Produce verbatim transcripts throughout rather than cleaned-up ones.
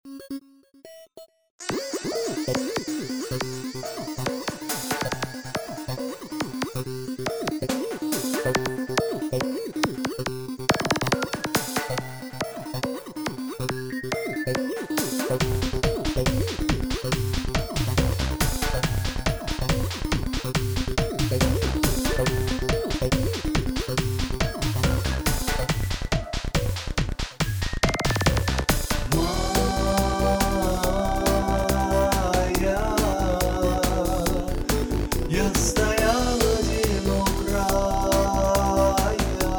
Я стоял один у края,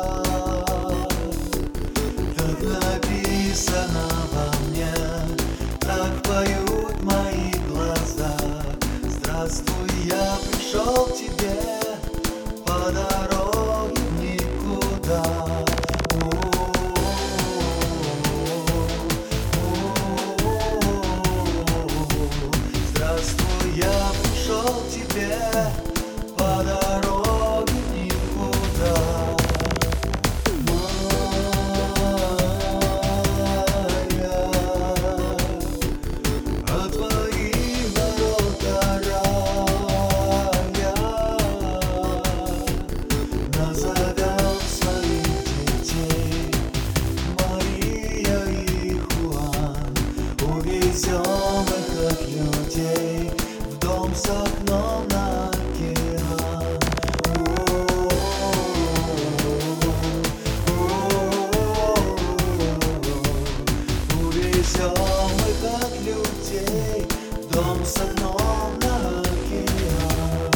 так написано во мне, так поют мои глаза. Здравствуй, я пришел к тебе по дороге в никуда. Здравствуй, я пришел к тебе по дороге в никуда. Моя, а твои ворота рая, назовем своих детей Мария и Хуан, увезем их от людей в дом с окном на океан. Увезем их от людей в дом с окном на океан.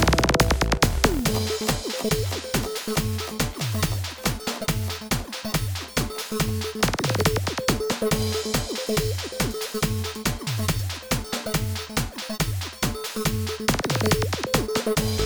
We'll be right back.